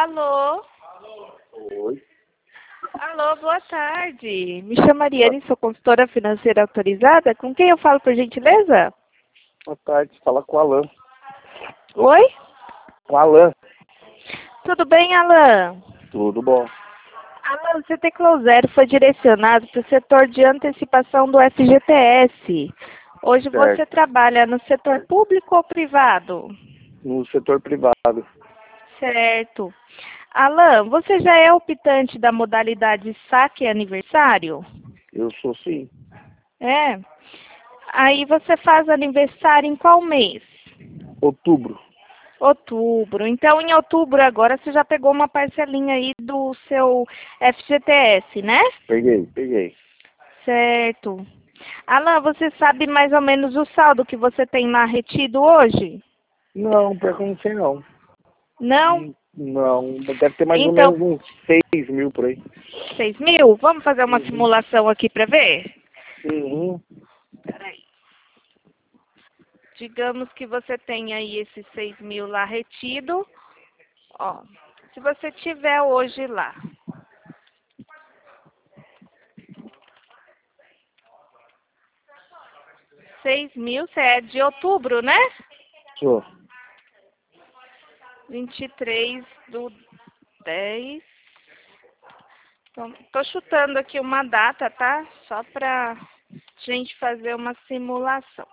Alô? Oi. Alô, boa tarde. Me chamo Ariane, sou consultora financeira autorizada. Com quem eu falo, por gentileza? Boa tarde, fala com o Alan. Oi? Com o Alan. Tudo bem, Alan? Tudo bom. Alan, o CT Zero foi direcionado para o setor de antecipação do FGTS. Hoje você Certo. trabalha no setor público ou privado? No setor privado. Certo. Alan, você já é optante da modalidade saque aniversário? Eu sou sim. É. Aí você faz aniversário em qual mês? Outubro. Outubro. Então, em outubro agora você já pegou uma parcelinha aí do seu FGTS, né? Peguei. Certo. Alan, você sabe mais ou menos o saldo que você tem lá retido hoje? Não, pior que eu não sei não. Não? Não, deve ter mais ou Então, menos uns 6.000 por aí. 6.000? Vamos fazer uma Uhum. simulação aqui para ver? Uhum. Peraí. Digamos que você tem aí esses 6.000 lá retido. Ó, se você tiver hoje lá 6.000, você é de outubro, né? Sou. 23/10. Então, tô chutando aqui uma data, tá? Só pra gente fazer uma simulação.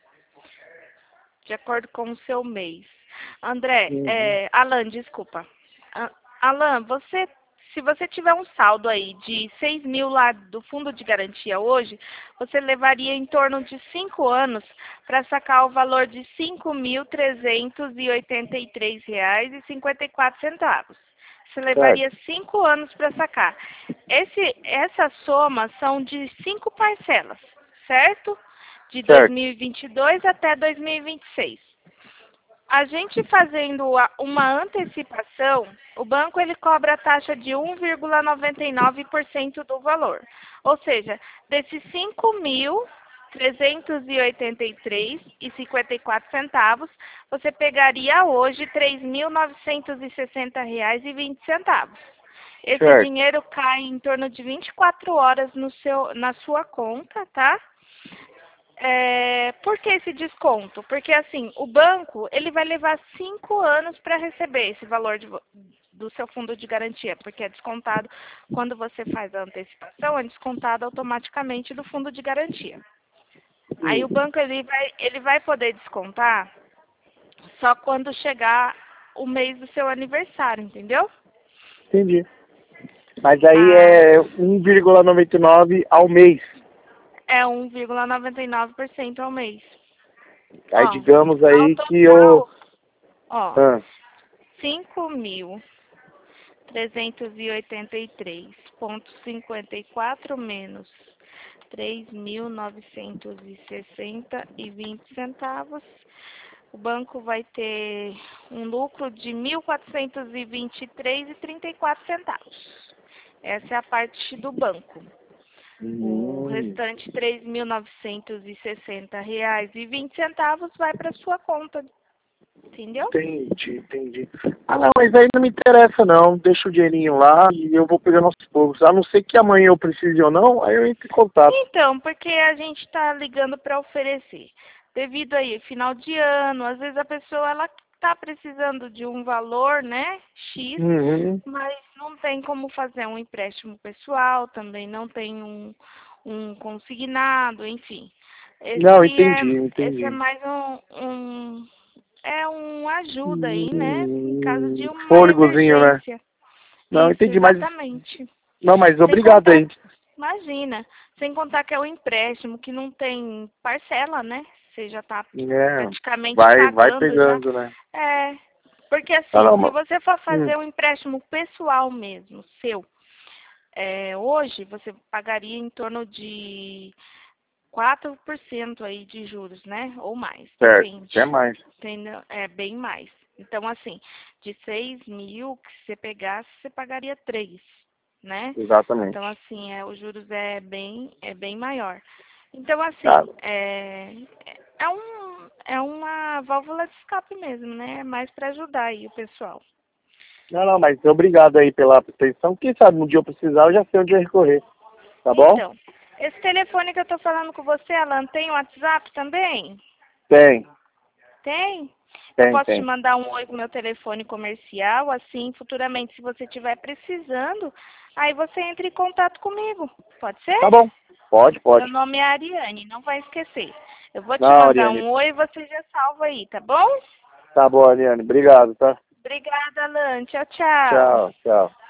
De acordo com o seu mês. André, Uhum. Alan, desculpa. Alan, se você tiver um saldo aí de 6.000 lá do fundo de garantia hoje, você levaria em torno de 5 anos para sacar o valor de R$ 5.383,54. Você levaria Certo. 5 anos para sacar. Essa soma são de 5 parcelas, certo? De Certo. 2022 até 2026. A gente fazendo uma antecipação, o banco ele cobra a taxa de 1,99% do valor. Ou seja, desses 5.383,54, você pegaria hoje R$ 3.960,20. Esse Certo. dinheiro cai em torno de 24 horas na sua conta, tá? Por que esse desconto? Porque assim, o banco ele vai levar 5 anos para receber esse valor do seu fundo de garantia, porque é descontado quando você faz a antecipação, é descontado automaticamente do fundo de garantia. Aí o Sim. banco ele vai poder descontar só quando chegar o mês do seu aniversário, entendeu? Entendi. Mas aí Ah, é 1,99 ao mês. é 1,99% ao mês. Aí Ó, digamos ao aí que eu... total, ó, Ah, 5.383,54 menos 3.960,20. O banco vai ter um lucro de 1.423,34. Essa é a parte do banco. O hum. restante, R$ 3.960,20 vai para sua conta, entendeu? Entendi. Ah, não, mas aí não me interessa não. Deixa o dinheirinho lá e eu vou pegando aos poucos. A não ser que amanhã eu precise ou não, aí eu entro em contato. Então, porque a gente está ligando para oferecer. Devido aí, final de ano, às vezes a pessoa ela está precisando de um valor, né, X, Uhum. mas não tem como fazer um empréstimo pessoal, também não tem um consignado, enfim. Não, Esse é entendi. mais um ajuda aí, né, em caso de uma Fôlegozinho, né? emergência. Não, Isso, entendi, mas... exatamente. Não, mas Sem obrigado contar, aí. imagina, sem contar que é um empréstimo que não tem parcela, né? Você já está É, praticamente vai pagando já. pegando, né? É, porque Ah, assim, não, se mas... você for Hum, fazer um empréstimo pessoal mesmo, seu, hoje você pagaria em torno de 4% aí de juros, né? Ou mais, certo, depende. até mais. Entendeu? É bem mais. Então, assim, de 6.000 que você pegasse, você pagaria 3, né? Exatamente. Então, assim, os juros é bem maior. Então, Ah, assim, é uma válvula de escape mesmo, né? É mais para ajudar aí o pessoal. Não, mas obrigado aí pela atenção. Quem sabe um dia eu precisar, eu já sei onde eu recorrer. Tá bom? Então, esse telefone que eu tô falando com você, Alan, tem WhatsApp também? Tem, Tem? Eu tem, posso te tem. mandar um oi com meu telefone comercial, assim, futuramente, se você estiver precisando, aí você entra em contato comigo. Pode ser? Tá bom. Pode, Meu pode. nome é Ariane, não vai esquecer. Eu vou te Não, mandar Ariane. um oi e você já salva aí, tá bom? Tá bom, Ariane. Obrigado, tá? Obrigada, Alan. Tchau, tchau. Tchau, tchau.